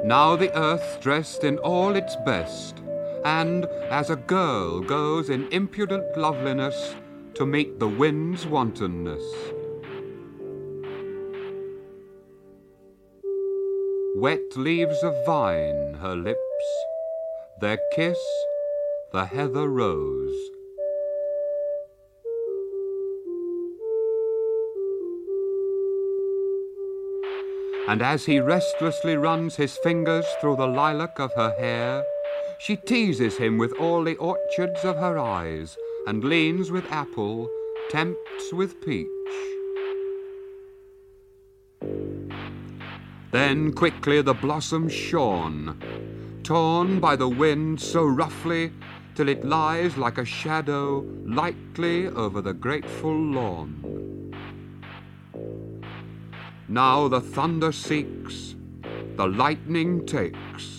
Now the earth dressed in all its best, and as a girl goes in impudent loveliness to meet the wind's wantonness. Wet leaves of vine her lips, their kiss the heather rose. And as he restlessly runs his fingers through the lilac of her hair, she teases him with all the orchards of her eyes, and leans with apple, tempts with peach. Then quickly the blossom shorn, torn by the wind so roughly, till it lies like a shadow lightly over the grateful lawn. Now the thunder seeks, the lightning takes.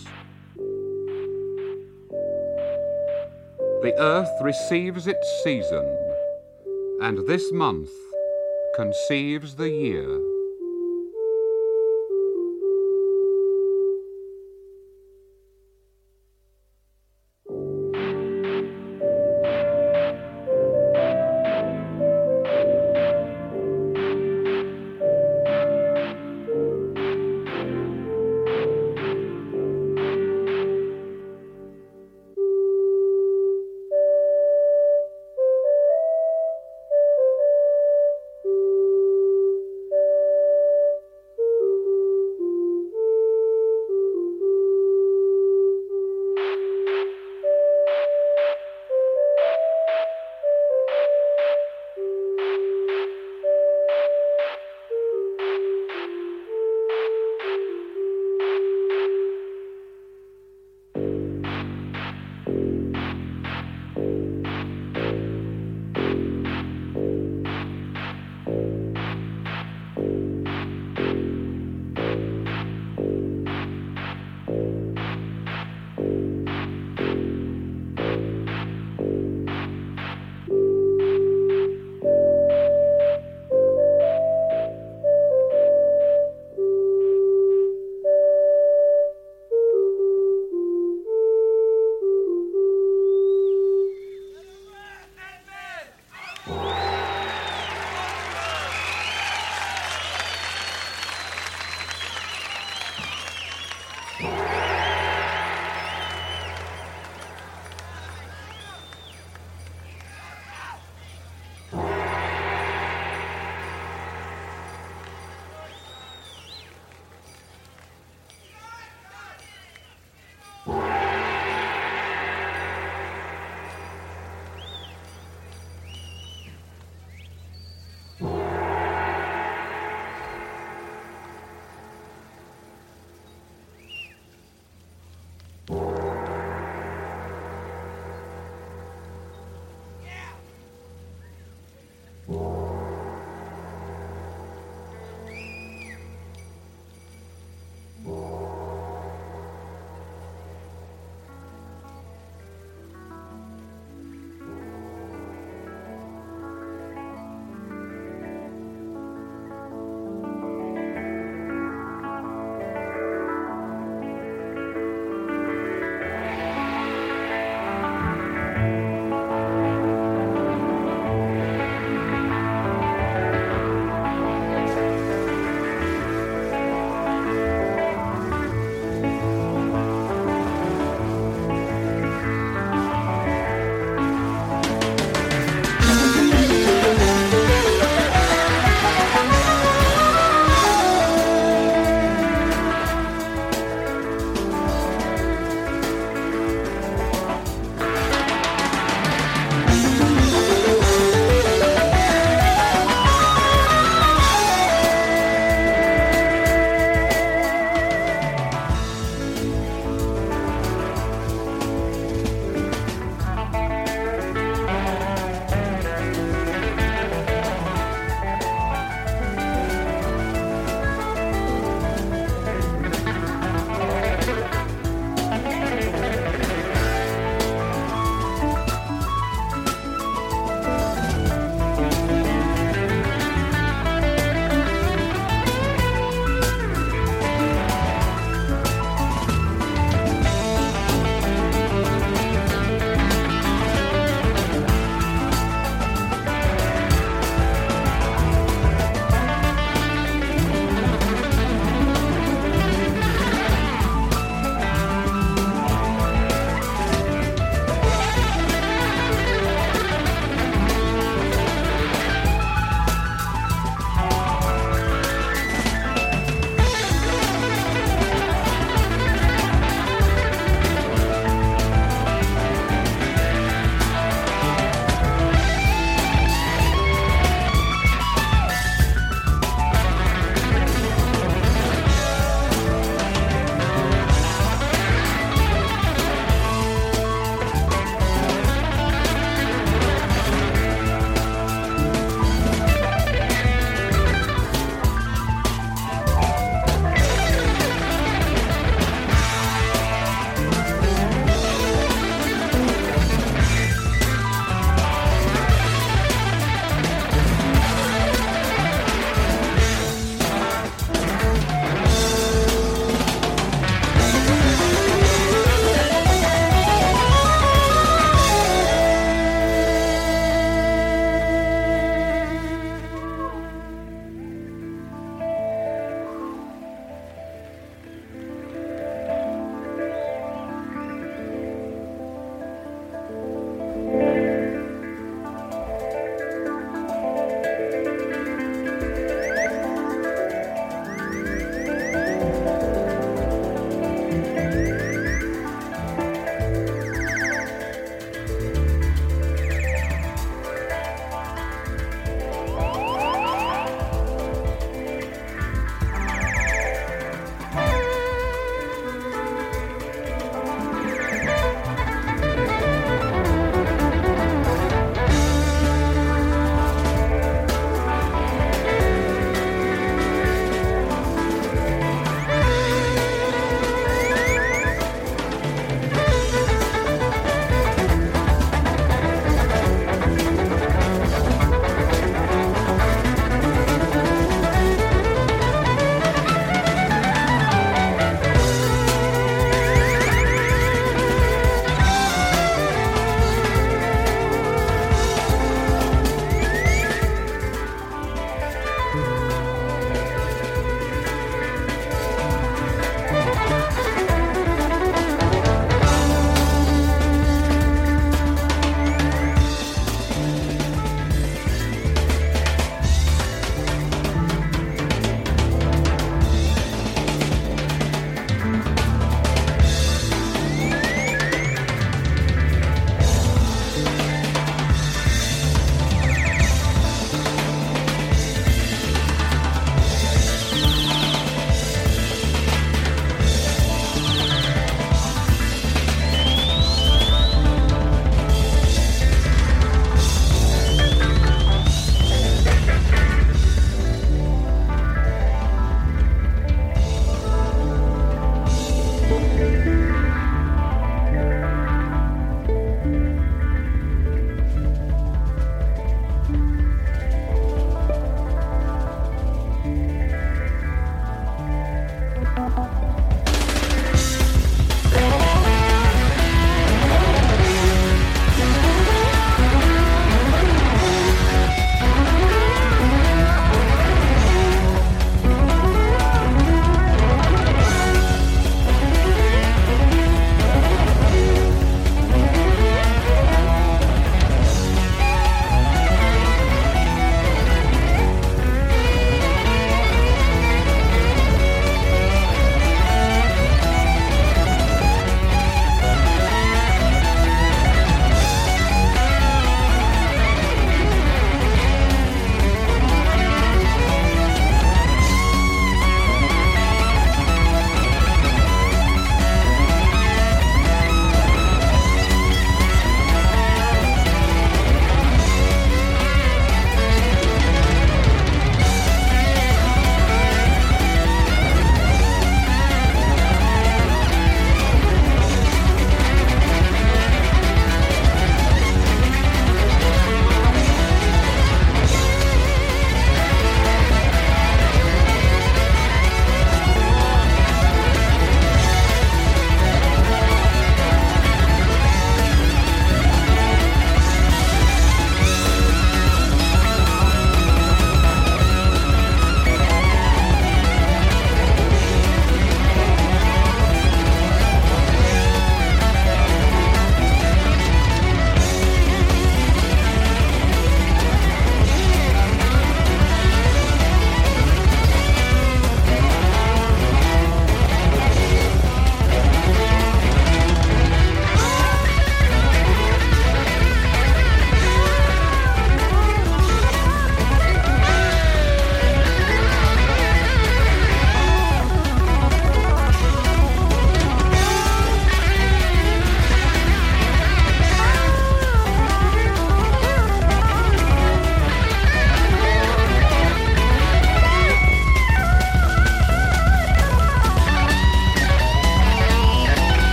The earth receives its season, and this month conceives the year.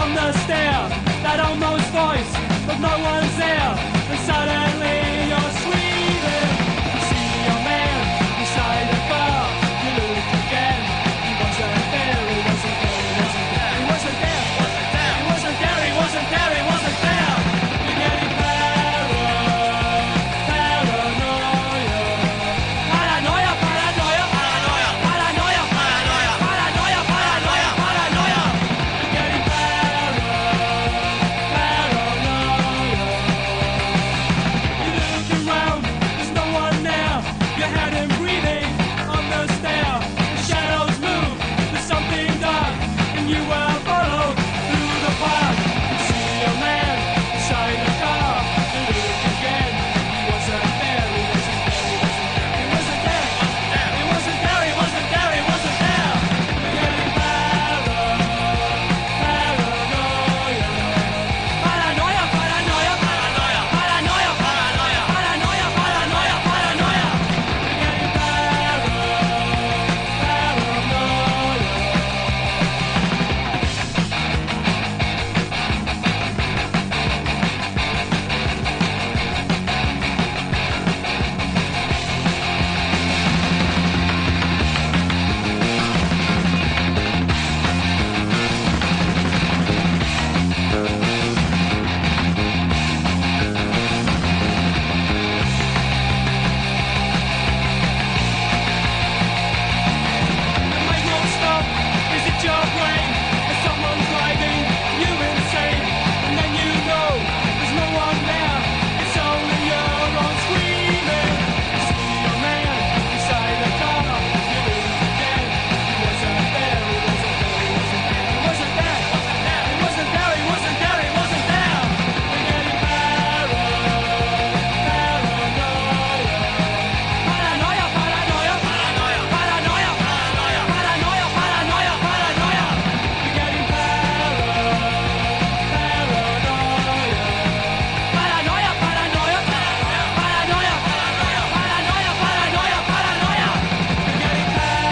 on the stair, that almost voice, but no one's there. And suddenly you're sweeping. You see your man beside the bar. You look again. He wasn't there. He wasn't there. He wasn't there. He wasn't there. He wasn't there. He wasn't there. He wasn't there. You're getting paranoia. Paranoia. Paranoia. Paranoia. Paranoia. Paranoia. Paranoia. Paranoia. Paranoia. You're getting paranoia. You're looking round. There's no one there. You heard him breathing on the stair. The shadows move. There's something dark, and you were followed through the park. You see a man beside the car. You look again. He wasn't there. He wasn't there. He wasn't there. He wasn't there. He wasn't there. He wasn't there. You're getting paranoia. Paranoia. Paranoia. Paranoia. Paranoia. Paranoia. Paranoia. Paranoia. Paranoia. Paranoia. You're getting paranoia. The mic won't stop. Is it your brain? Is someone driving you insane? And then you know there's no one there. It's only your own screaming. You see your man beside the car. You look again. He wasn't there. He wasn't there. He wasn't there. He wasn't there. He wasn't there. He wasn't there. You're getting paranoia. Paranoia. Paranoia. Paranoia. Paranoia. Paranoia. Paranoia. Paranoia. Paranoia. Paranoia. You're getting paranoia. Paranoia. Paranoia. Paranoia. Paranoia. Paranoia. Paranoia. Paranoia. Paranoia. You're getting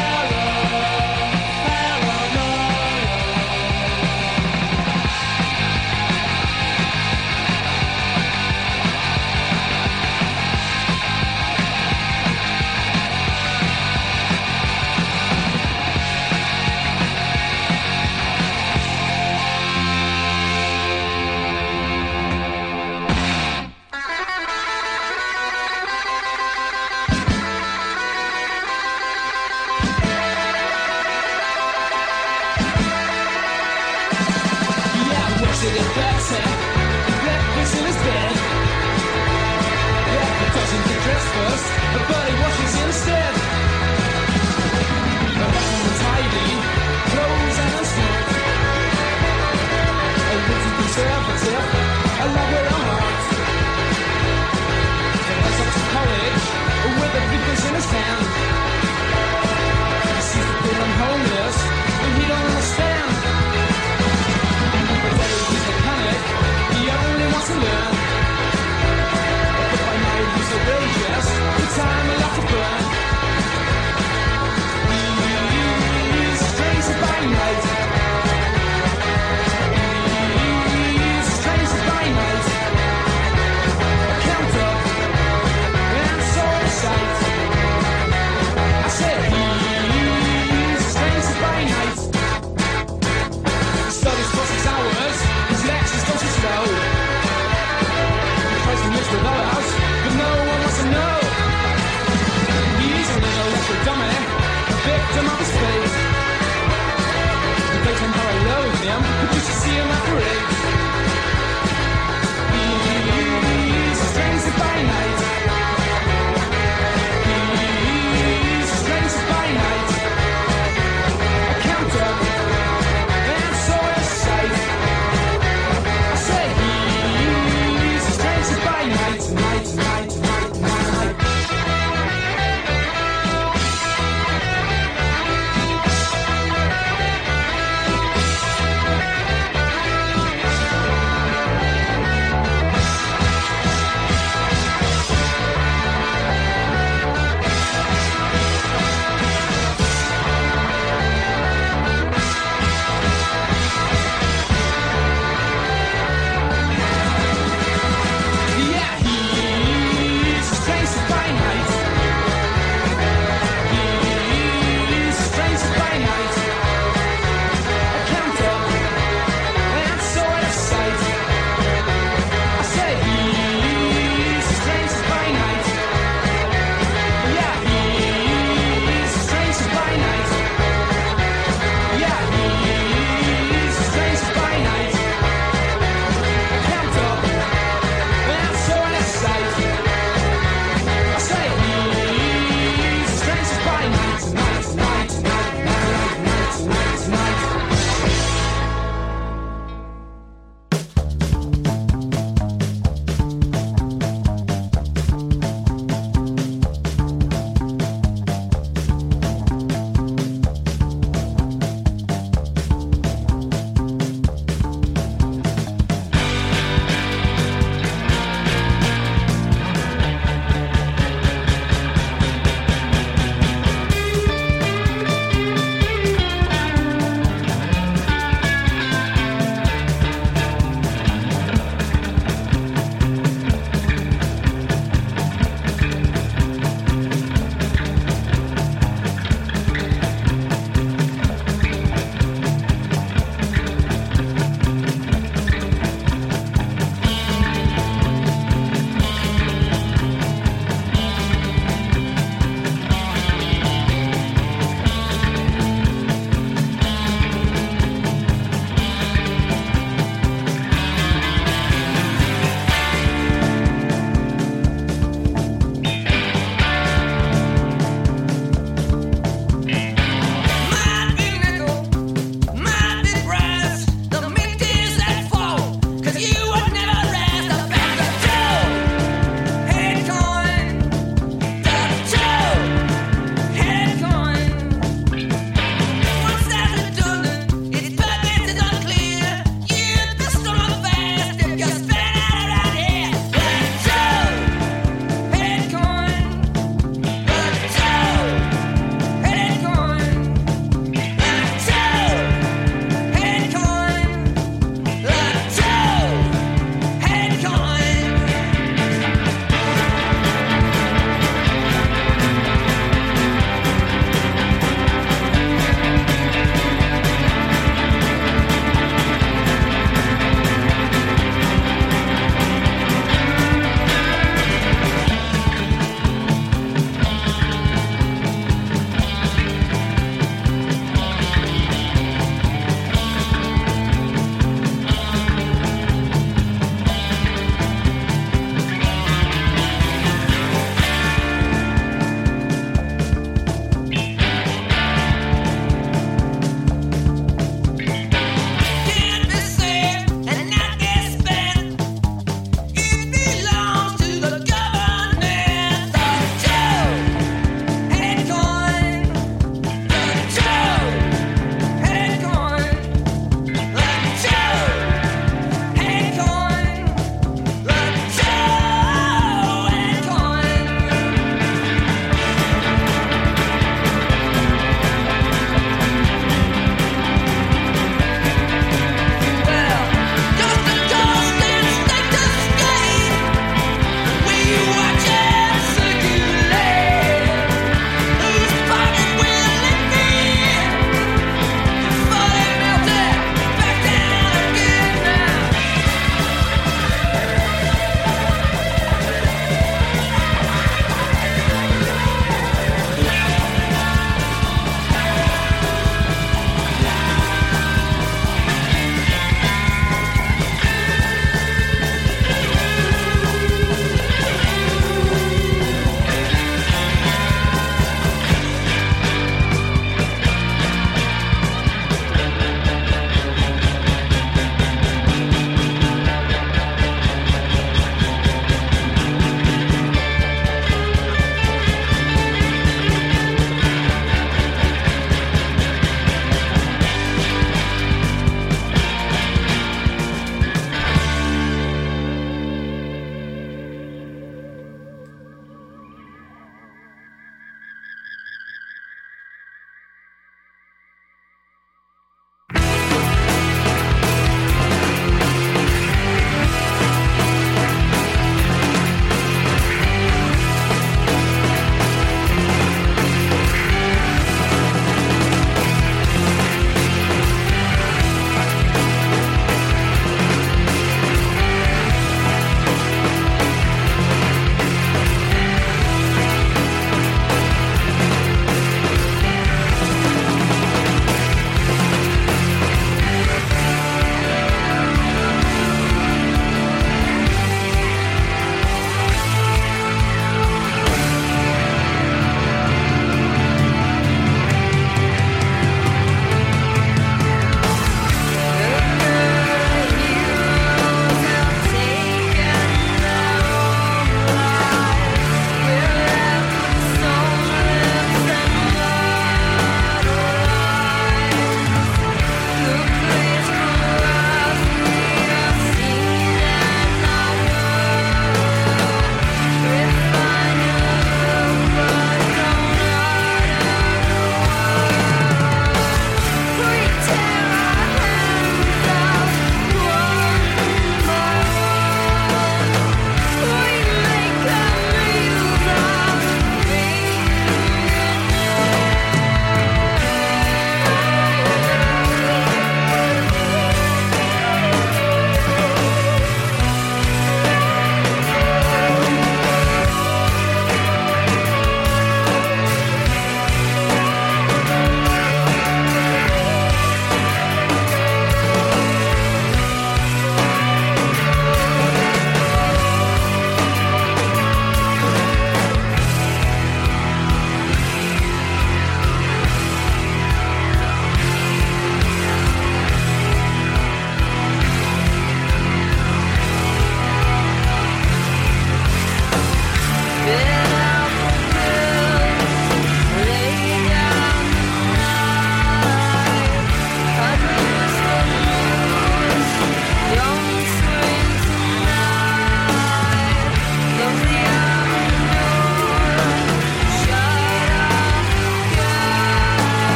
Yeah, what's it in better? Breakfast in his bed. Yeah, he doesn't get dressed first, but he washes instead. A vacuum and tidy, clothes and unsmoked. A little conservative, a lover of art. He heads up to college with the papers in his hand. He sees the poor and homeless, and he don't understand. But he's a mechanic, he only wants to learn. But by night he's outrageous, the time will have to burn. He's strange by night. He's strange by night. Count up and sort of sight. I said he's strange by night. He studies for 6 hours, his lectures don't too slow. He tries to mix with others, but no one wants to know. He's a little electric dummy, a victim of his fate. He plays him how I loathe him, but you should see him at parades. He's strange by night. He's strange by night. I count up and sort of sight. I said he's strange by night, night, night, night, night, night.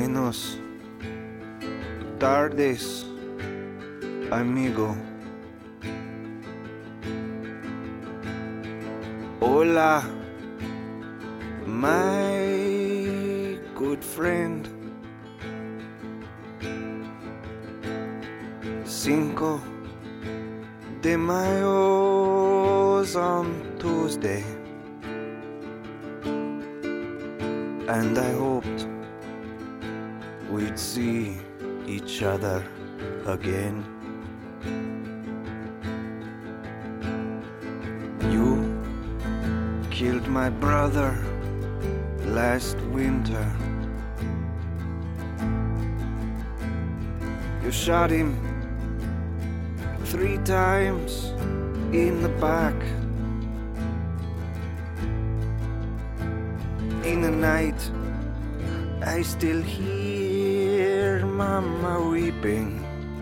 Buenos tardes, amigo. Hola, my good friend. Cinco de Mayo's on Tuesday, and I hoped we'd see each other again. You killed my brother last winter. You shot him 3 times in the back. In the night, I still hear Mama weeping.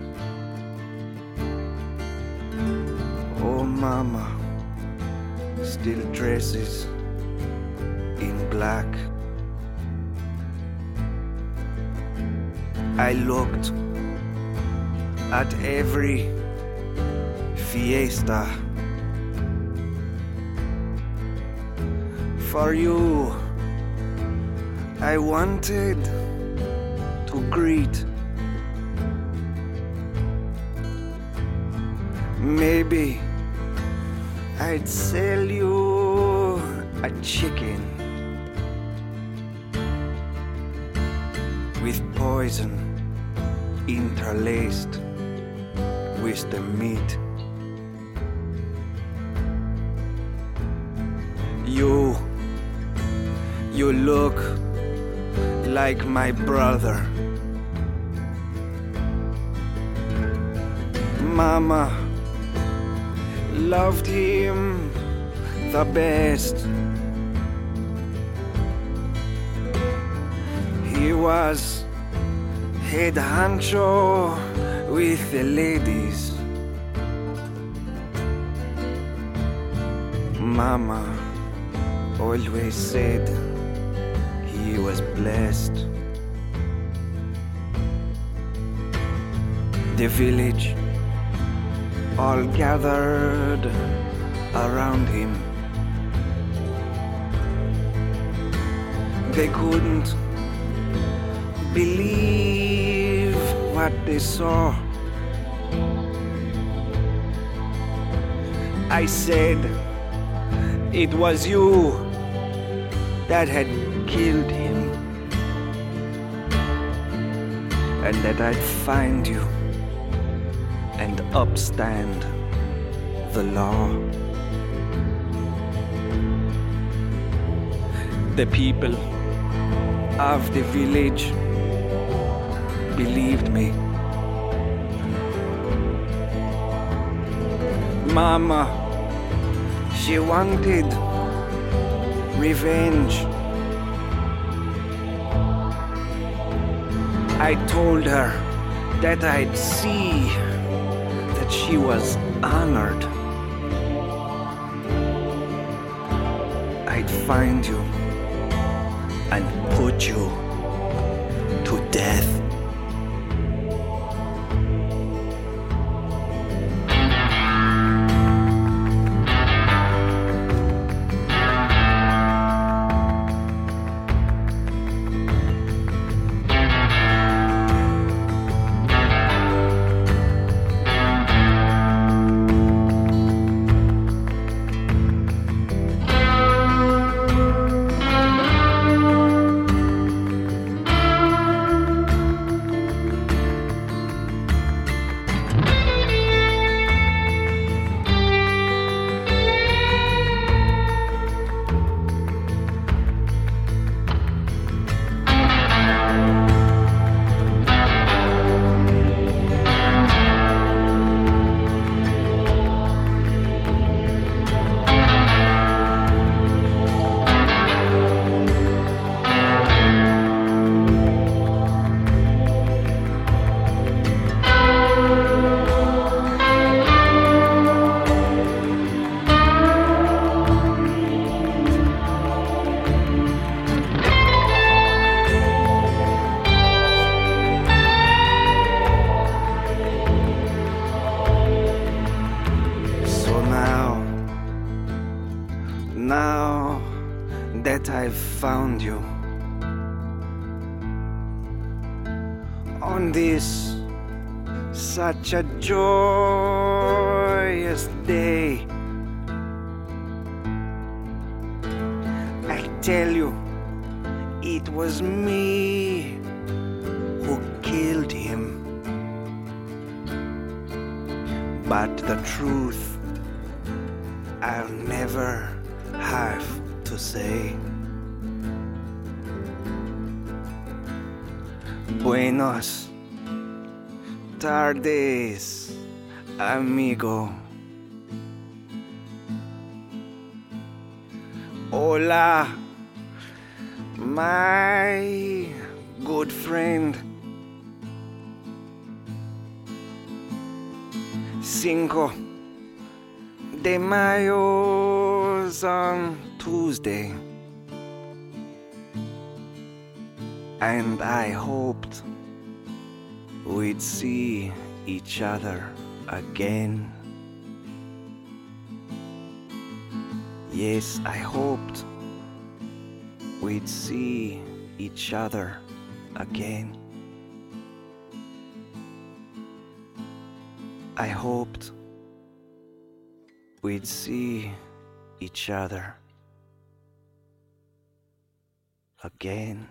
Oh, Mama still dresses in black. I looked at every fiesta for you. I wanted to greet. Maybe I'd sell you a chicken with poison interlaced with the meat. You look like my brother. Mama loved him the best. He was head honcho with the ladies. Mama always said he was blessed. The village all gathered around him. They couldn't believe what they saw. I said it was you that had killed him, and that I'd find you and upstand the law. The people of the village believed me. Mama, she wanted revenge. I told her that I'd see that she was honored. I'd find you and put you to death. Now that I've found you, on this such a joyous day, I tell you, it was me who killed him. But the truth I'll never have to say. Buenos tardes, amigo. Hola, my good friend. Cinco de Mayo's on Tuesday, and I hoped we'd see each other again. Yes, I hoped we'd see each other again. I hoped we'd see each other again.